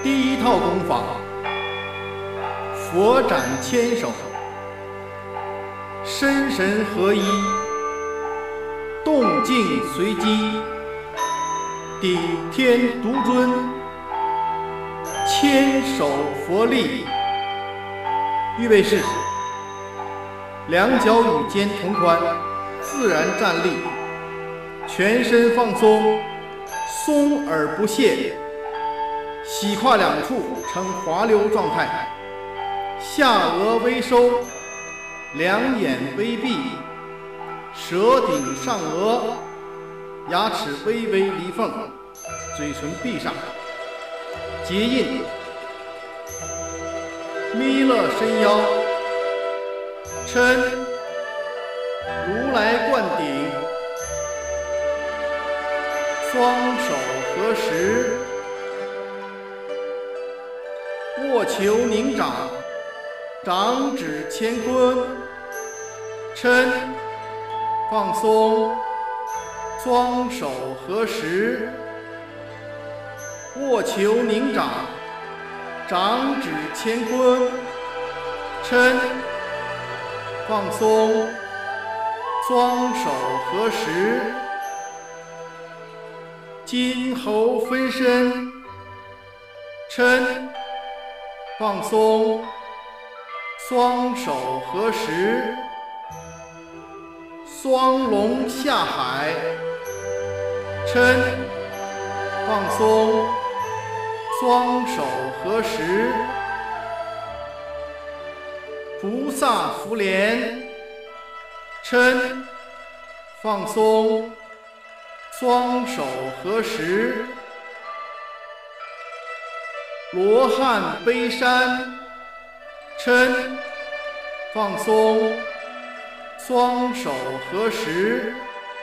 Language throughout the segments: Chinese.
第一套功法，佛展千手，身神合一，动静随机，顶天独尊，千手佛力。预备式，两脚与肩同宽，自然站立，全身放松，松而不懈，膝胯两处呈滑溜状态，下颚微收，两眼微闭，舌顶上颚，牙齿微微离缝，嘴唇闭上，结印。弥勒伸腰，嗔如来灌顶，双手合十，握球凝掌，掌指乾坤，嗔放松，双手合十，握球凝掌，掌指乾坤，嗔放松，双手合十，筋喉分身，嗔放松，双手合十，双龙下海，嗔放松，双手合十，菩萨福莲，嗔放松，双手合十，罗汉背山，嗔放松，双手合十，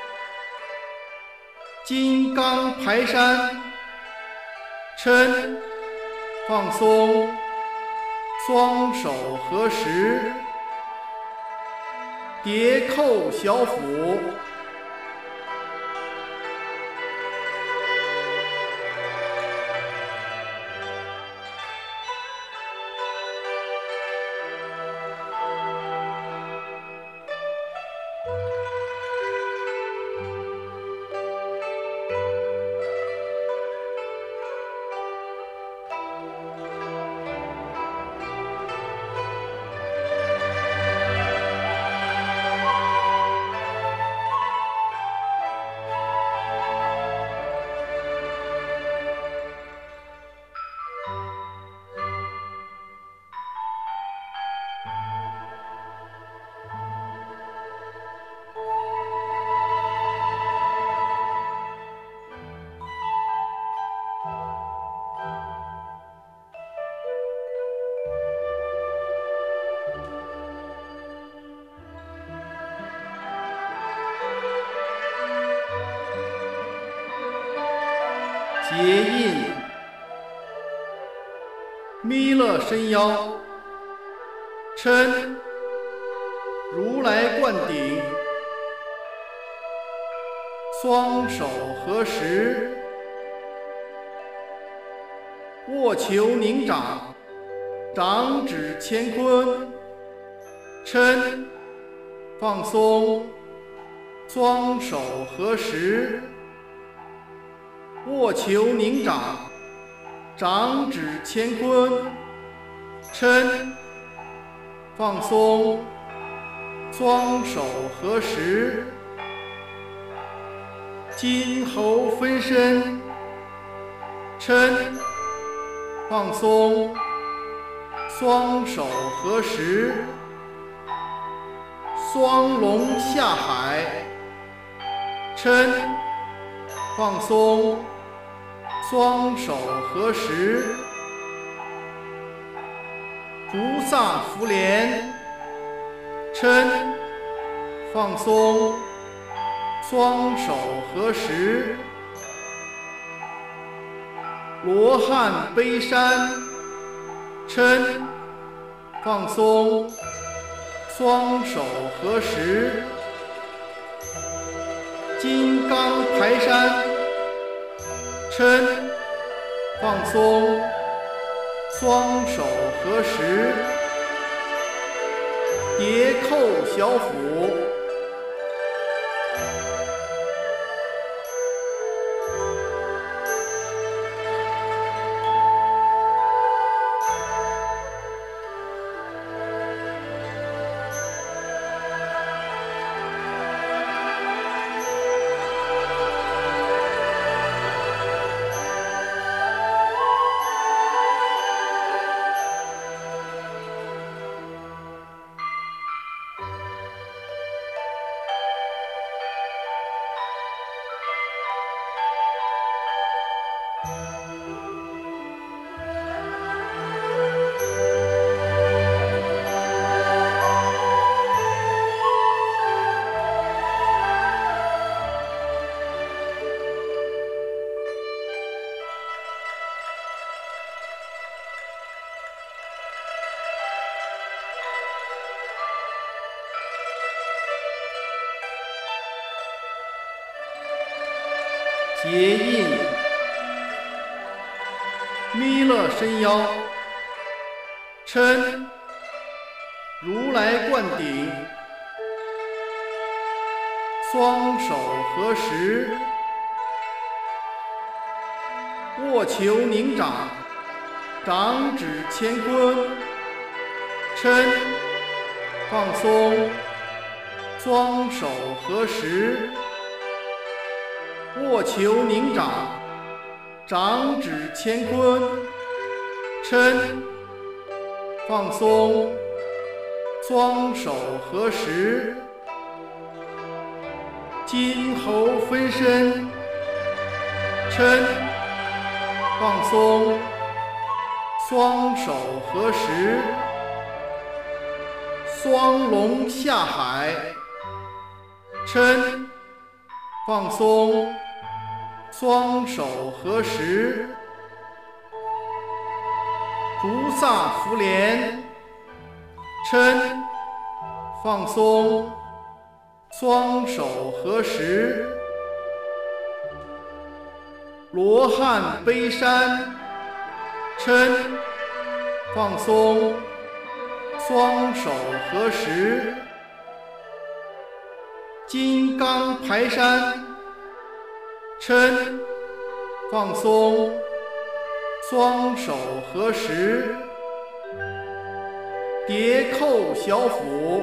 金刚排山，嗔放松，双手合十，叠扣小腹，结印。弥勒伸腰，嗔如来灌顶，双手合十，握球凝掌，掌指乾坤，嗔放松，双手合十，握球凝掌，掌指乾坤，嗔放松，双手合十，筋喉分身，嗔放松，双手合十，双龙下海，嗔放松，双手合十，菩萨福莲，嗔放松，双手合十，罗汉背山，嗔放松，双手合十，金刚排山，嗔放松， 双手合十，叠扣小腹。结印，弥勒伸腰，嗔，如来灌顶，双手合十，握球凝掌，掌指乾坤，嗔，放松，双手合十。握球凝掌，掌指乾坤，嗔，放松，双手合十。金猴分身，嗔，放松，双手合十。双龙下海，嗔，放松，双手合十。菩萨福莲，嗔，放松，双手合十。罗汉背山，嗔，放松，双手合十。金刚排山，嗔，放松，双手合十。叠扣小腹。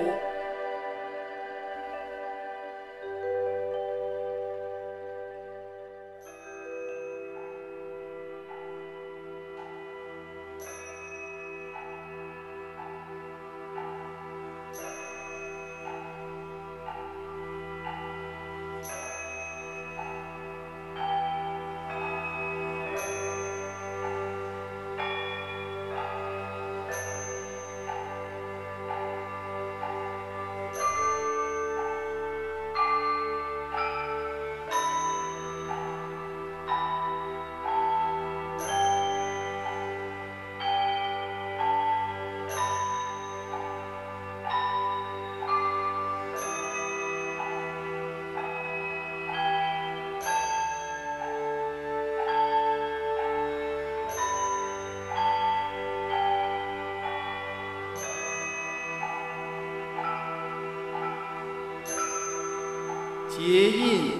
结印，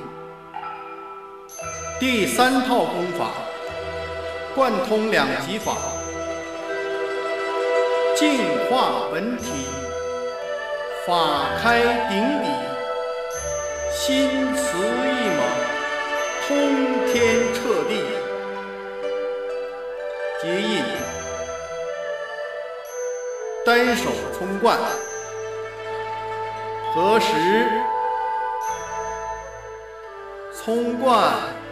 第三套功法，贯通两极法，净化本体，法开顶礼，心慈意猛，通天彻地。结印，单手冲冠，合十。冲冠，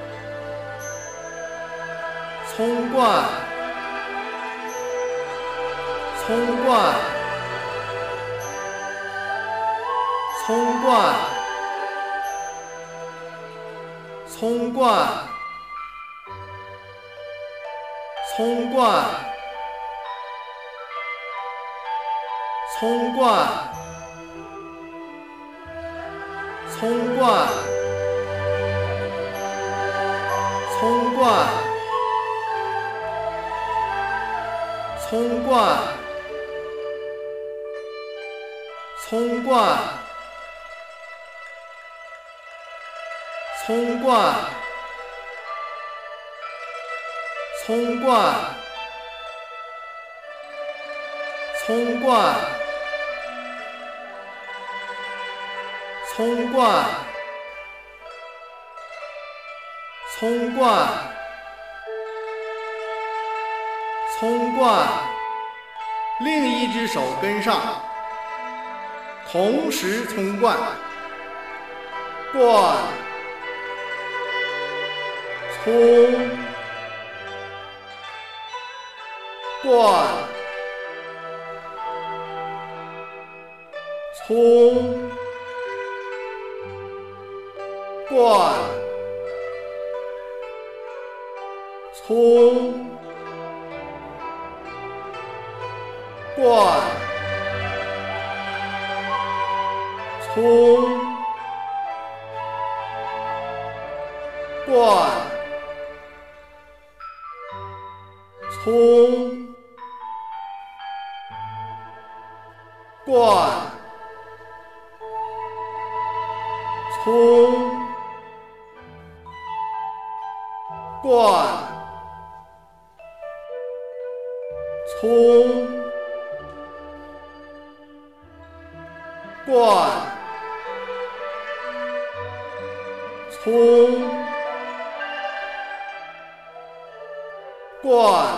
冲冠，冲冠，冲冠，冲冠，冲冠，冲冠，冲冠。冲冠， 葱灌，葱灌，葱灌，葱灌，葱灌，葱灌，葱灌，葱灌，另一只手跟上，同时葱灌，灌，葱，灌，葱，灌，葱，灌，葱，灌，葱，灌，葱，灌，葱，灌，葱，灌，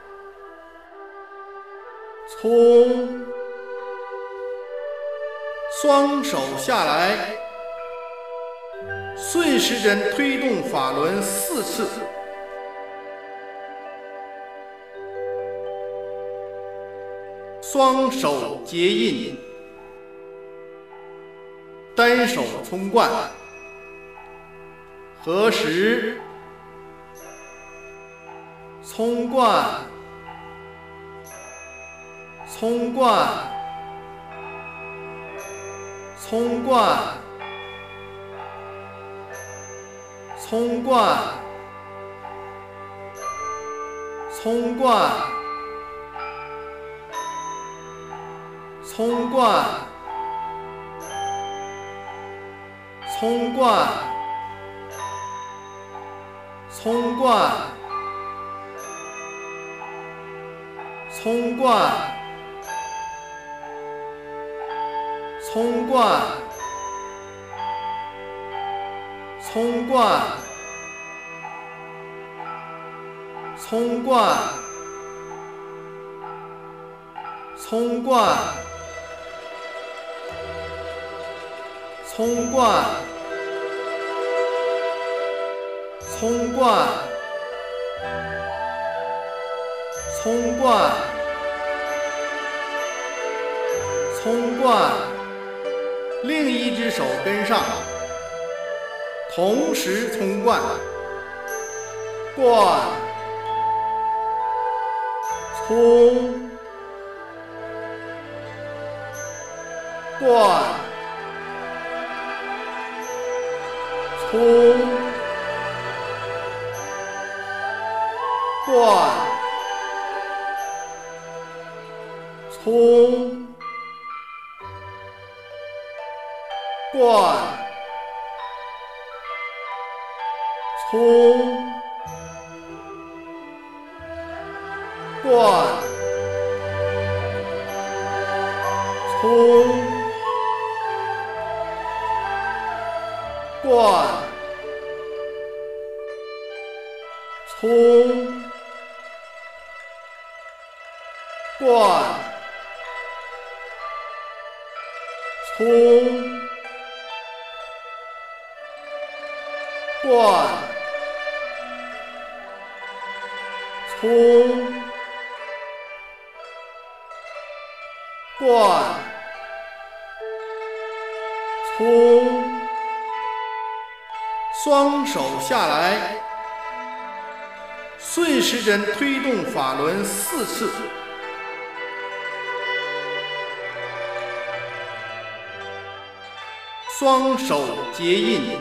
葱，双手下来，顺时针推动法轮4次，双手结印，单手葱灌，合十，葱灌，葱灌，葱灌，葱灌，葱灌，葱灌，葱灌，葱灌，葱灌，葱灌，葱灌，葱灌，葱灌，葱灌，葱灌，葱灌，葱灌，另一只手跟上，同时葱灌，灌，葱，灌，葱，灌，葱，灌，葱，灌，葱，灌，葱，灌，葱，灌，葱，灌，葱，双手下来，顺时针推动法轮4次，双手结印，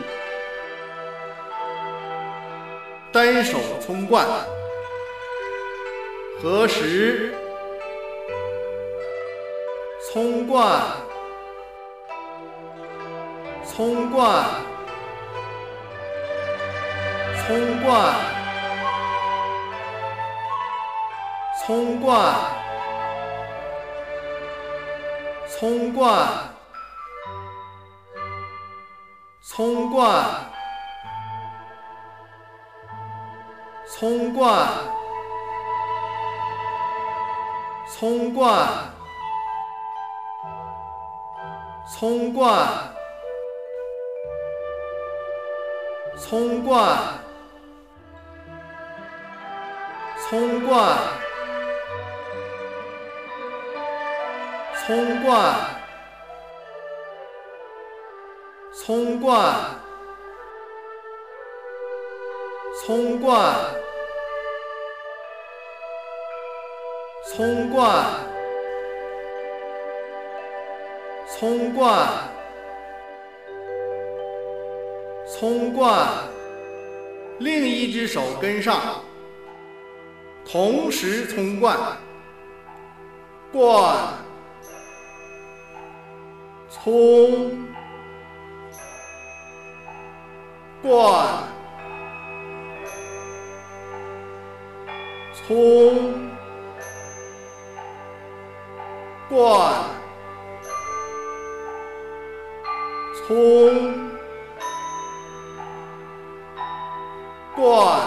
单手葱灌，合十， 葱灌，葱灌，葱灌，葱灌，葱灌，葱灌，葱灌，葱灌，葱灌，葱灌，葱灌，葱灌，葱灌，葱灌，葱灌，葱灌，葱灌，另一只手跟上，同时葱灌，灌，葱，灌，葱，灌，葱，灌，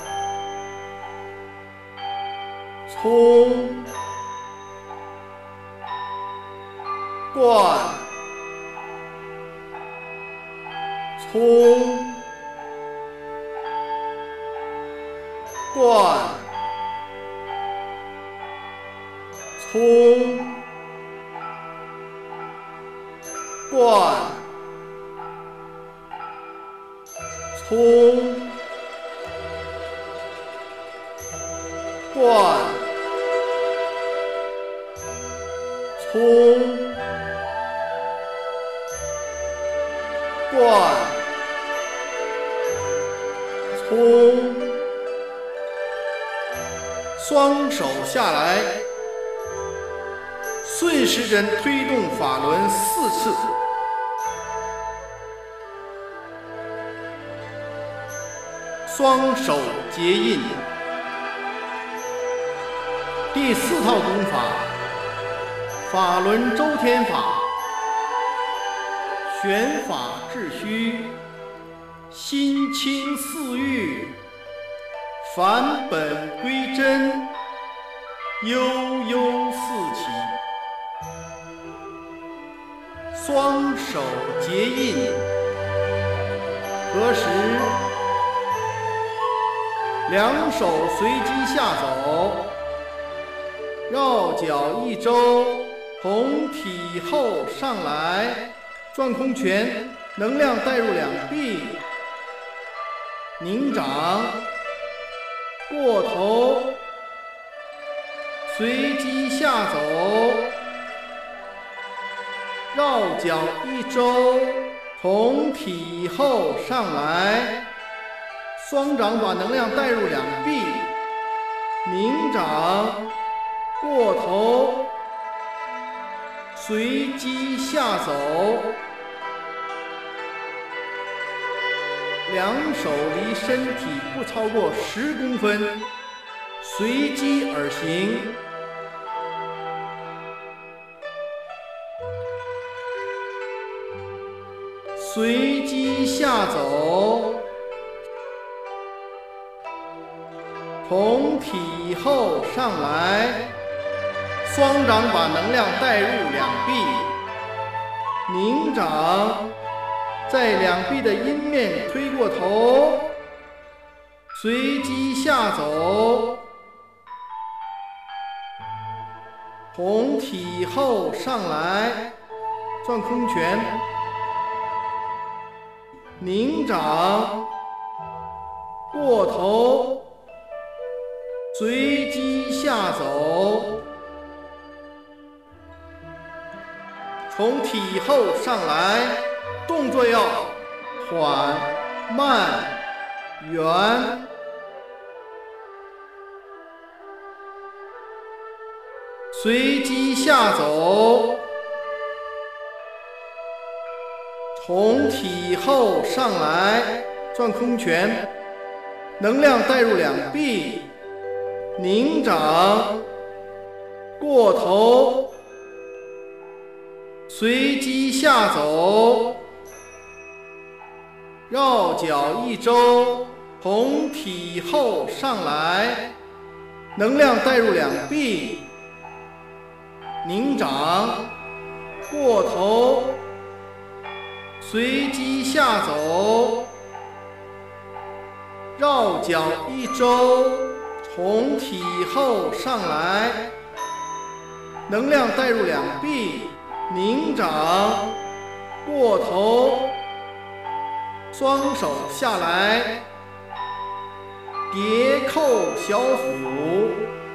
葱，灌，葱，灌，葱，灌，葱，灌，葱，灌，葱，双手下来，顺时针推动法轮4次，双手结印。第4套功法，法轮周天法，玄法至虚，心清似玉，返本归真，悠悠四起。双手结印，合十，两手随机下走，绕脚一周，从体后上来，转空拳，能量带入两臂，拧掌，过头，随机下走，绕脚一周，从体后上来，双掌把能量带入两臂，拧掌，过头，随机下走，两手离身体不超过10公分，随机而行。随机下走，从体后上来，双掌把能量带入两臂，拧掌，在两臂的阴面推过头，随机下走，从体后上来，转空拳，拧掌，过头，随机下走，从体后上来，动作要缓慢圆，随机下走， 从体后上来，转空拳，能量带入两臂，拧掌，过头，随机下走，绕脚一周，从体后上来，能量带入两臂，拧掌，过头，随机下走，绕脚一周，从体后上来，能量带入两臂，拧掌，过头，双手下来，叠扣小腹。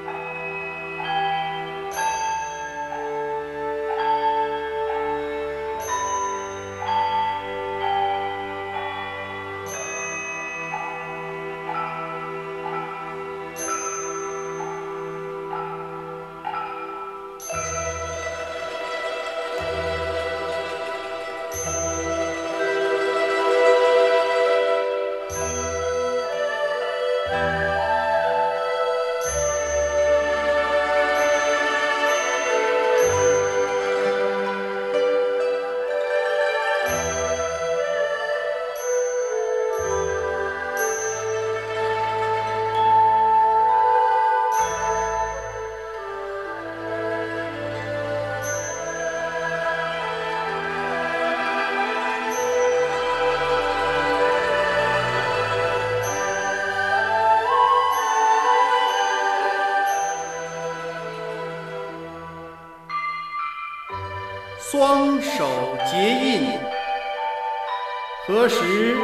双手结印，合十，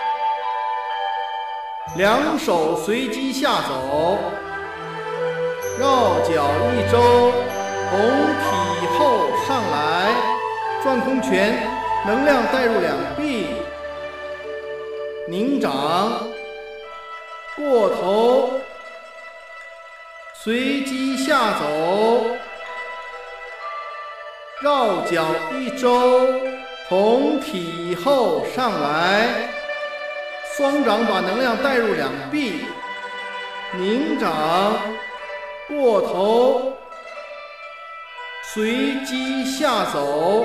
两手随机下走，绕脚一周，从体后上来，转空拳，能量带入两臂，拧掌，过头，随机下走，绕脚一周，从体后上来，双掌把能量带入两臂，拧掌，过头，随机下走，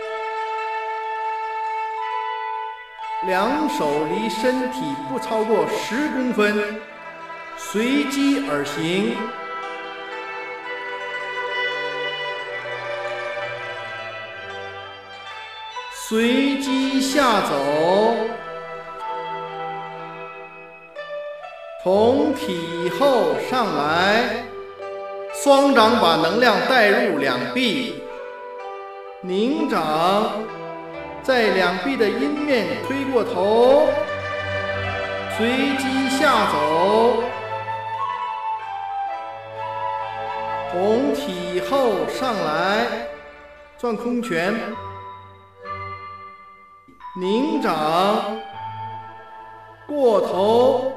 两手离身体不超过10公分，随机而行。随机下走，从体后上来，双掌把能量带入两臂，拧掌，在两臂的阴面推过头，随机下走，从体后上来，转空拳，拧掌，过头，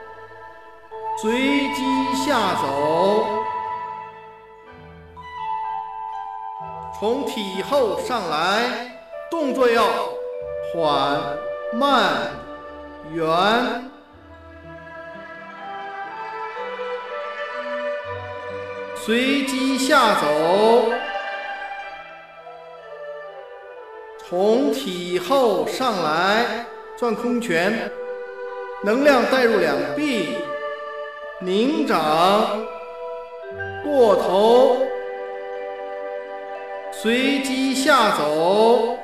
随机下走，从体后上来，动作要缓慢圆，随机下走，从体后上来，转空拳，能量带入两臂，拧掌，过头，随机下走，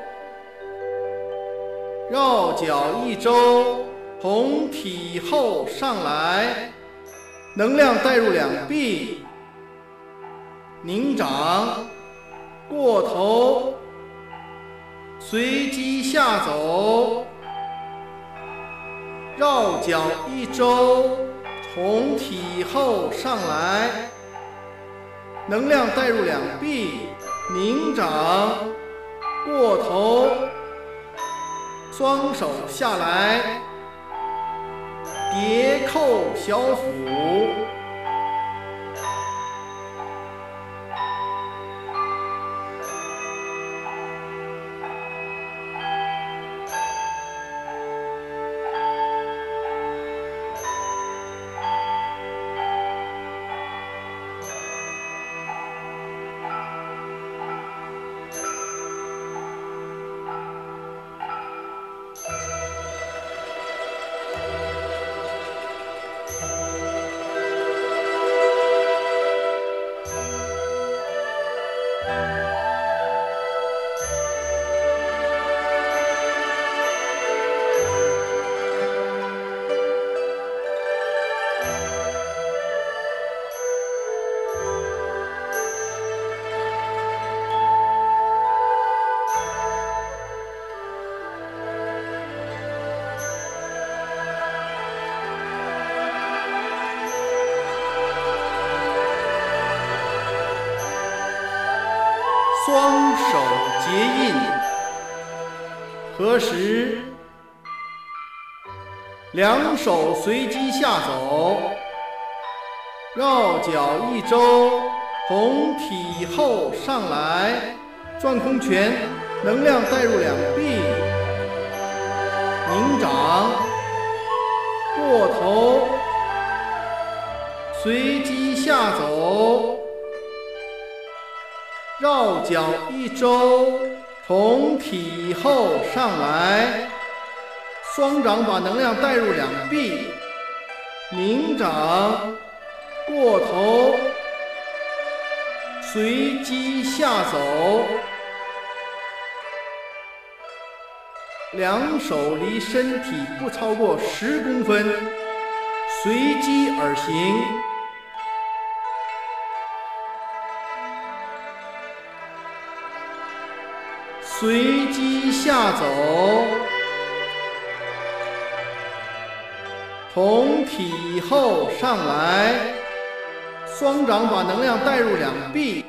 绕脚一周，从体后上来，能量带入两臂，拧掌，过头，随机下走，绕脚一周，从体后上来，能量带入两臂，拧掌，过头，双手下来，叠扣小腹。 双手结印。合十，两手随机下走，绕脚一周，从体后上来，转空拳，能量带入两臂，拧掌，过头，随机下走，绕脚一周，从体后上来，双掌把能量带入两臂，拧掌，过头，随机下走，两手离身体不超过10公分，随机而行。随机下走，从体后上来，双掌把能量带入两臂，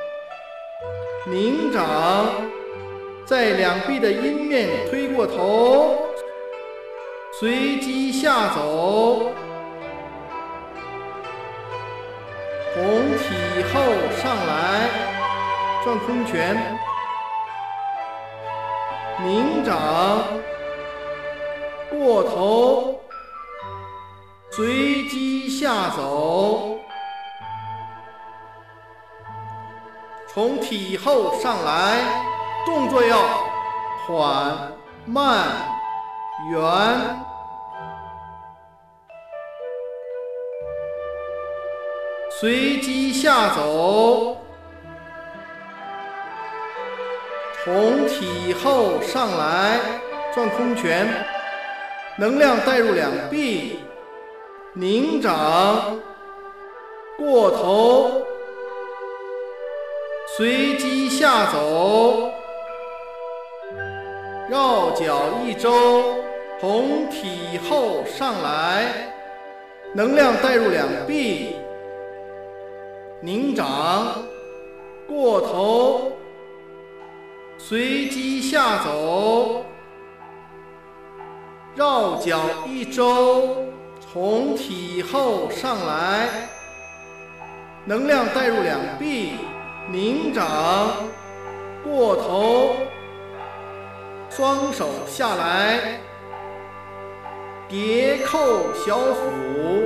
拧掌，在两臂的阴面推过头，随机下走，从体后上来，转空拳，拧掌，过头，随机下走，从体后上来，动作要缓慢圆。随机下走，从体后上来，转空拳，能量带入两臂，拧掌，过头，随机下走，绕脚一周，从体后上来，能量带入两臂，拧掌，过头，随机下走，绕脚一周，从体后上来，能量带入两臂，拧掌，过头，双手下来，叠扣小腹。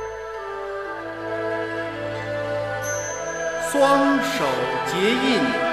双手结印。